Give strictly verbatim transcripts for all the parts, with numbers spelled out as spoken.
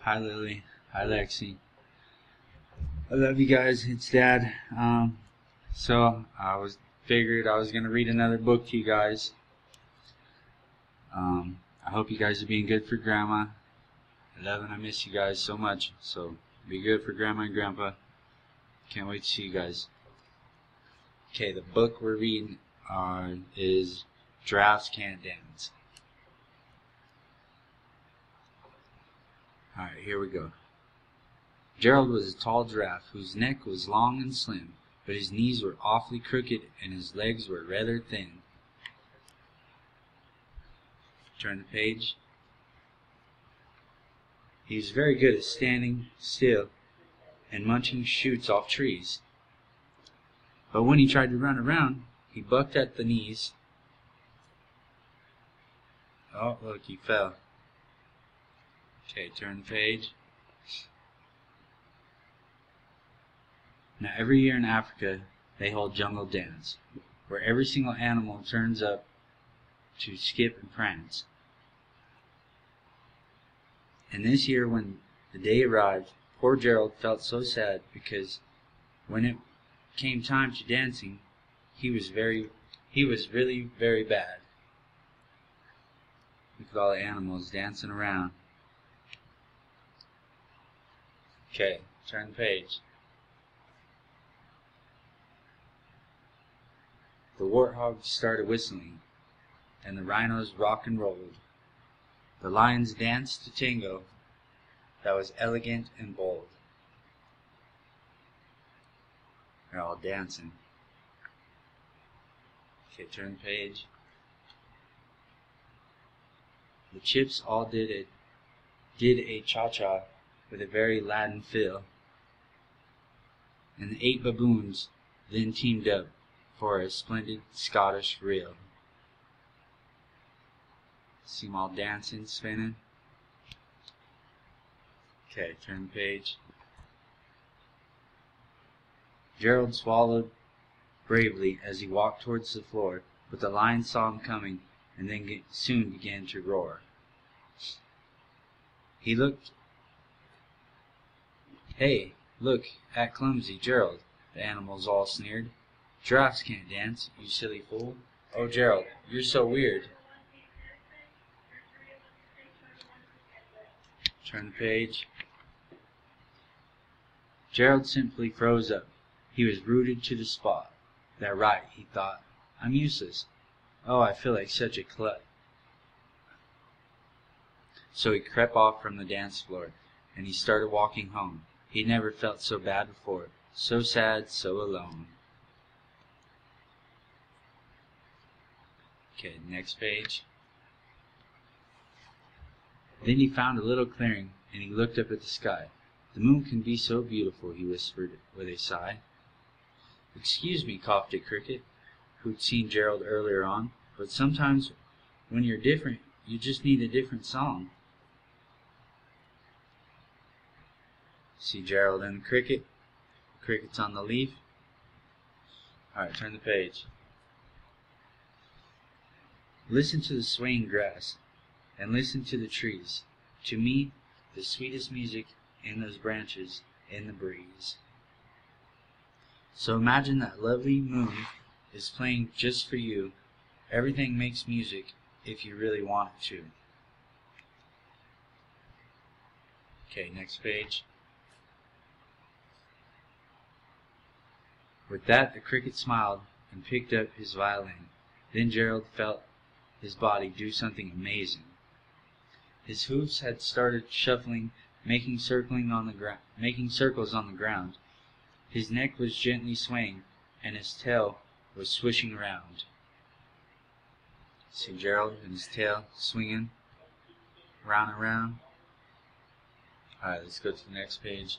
Hi Lily. Hi Lexi. I love you guys. It's Dad. Um, so I was figured I was gonna read another book to you guys. Um, I hope you guys are being good for Grandma. I love and I miss you guys so much. So be good for Grandma and Grandpa. Can't wait to see you guys. Okay, the book we're reading uh, is Giraffes Can't Dance. Alright, here we go. Gerald was a tall giraffe whose neck was long and slim, but his knees were awfully crooked and his legs were rather thin. Turn the page. He was very good at standing still and munching shoots off trees. But when he tried to run around, he bucked at the knees. Oh, look, he fell. Okay, turn the page. Now, every year in Africa, they hold jungle dance, where every single animal turns up to skip and prance. And this year, when the day arrived, poor Gerald felt so sad because when it came time to dancing, he was very, he was really very bad. Look at all the animals dancing around. Okay, turn the page. The warthogs started whistling, and the rhinos rocked and rolled. The lions danced a tango that was elegant and bold. They're all dancing. Okay, turn the page. The chips all did it, did a cha-cha with a very Latin feel, and the eight baboons then teamed up for a splendid Scottish reel. See them all dancing, spinning. Okay, turn the page. Gerald swallowed bravely as he walked towards the floor, but the lion saw him coming and then get, soon began to roar. He looked. Hey, look at clumsy Gerald, the animals all sneered. Giraffes can't dance, you silly fool. Oh, Gerald, you're so weird. Turn the page. Gerald simply froze up. He was rooted to the spot. That right, he thought. I'm useless. Oh, I feel like such a clut. So he crept off from the dance floor, and he started walking home. He never felt so bad before. So sad, so alone. Okay, next page. Then he found a little clearing, and he looked up at the sky. The moon can be so beautiful, he whispered with a sigh. Excuse me, coughed a cricket, who'd seen Gerald earlier on, but sometimes when you're different, you just need a different song. See Gerald and the cricket? The cricket's on the leaf. Alright, turn the page. Listen to the swaying grass, and listen to the trees. To me, the sweetest music in those branches in the breeze. So imagine that lovely moon is playing just for you. Everything makes music if you really want it to. Okay, next page. With that, the cricket smiled and picked up his violin. Then Gerald felt his body do something amazing. His hoofs had started shuffling, making circling on the ground, making circles on the ground. His neck was gently swaying, and his tail was swishing around. See Gerald and his tail swinging round and round. Alright, let's go to the next page.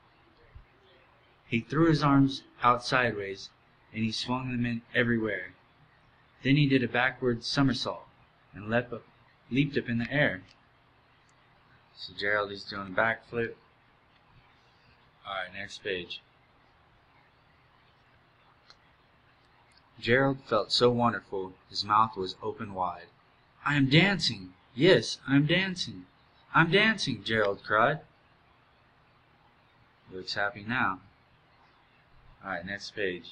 He threw his arms out sideways, and he swung them in everywhere. Then he did a backward somersault, and leapt up, leaped up in the air. So Gerald is doing a backflip. Alright, next page. Gerald felt so wonderful, his mouth was open wide. I am dancing! Yes, I am dancing! I'm dancing! Gerald cried. Looks happy now. Alright, next page.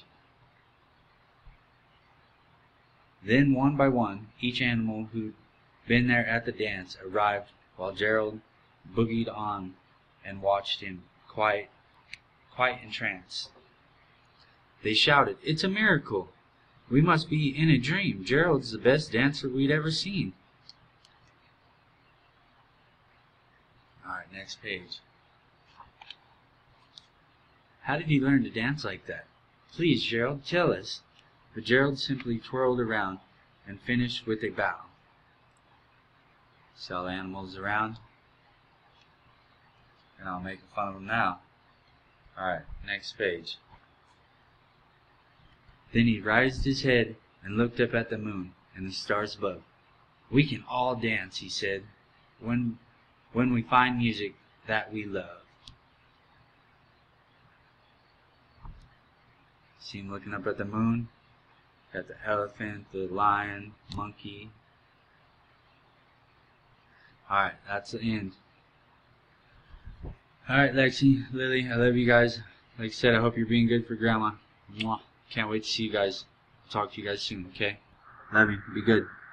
Then one by one, each animal who'd been there at the dance arrived while Gerald boogied on and watched him, quite, quite entranced. They shouted, "It's a miracle! We must be in a dream. Gerald's the best dancer we'd ever seen." Alright, next page. How did he learn to dance like that? Please, Gerald, tell us. But Gerald simply twirled around and finished with a bow. See all the animals around? And I'll make fun of them now. Alright, next page. Then he raised his head and looked up at the moon and the stars above. "We can all dance," he said, when, when we find music that we love. See him looking up at the moon? Got the elephant, the lion, monkey. Alright, that's the end. Alright, Lexi, Lily, I love you guys. Like I said, I hope you're being good for Grandma. Mwah. Can't wait to see you guys. Talk to you guys soon, okay? Love you. Be good.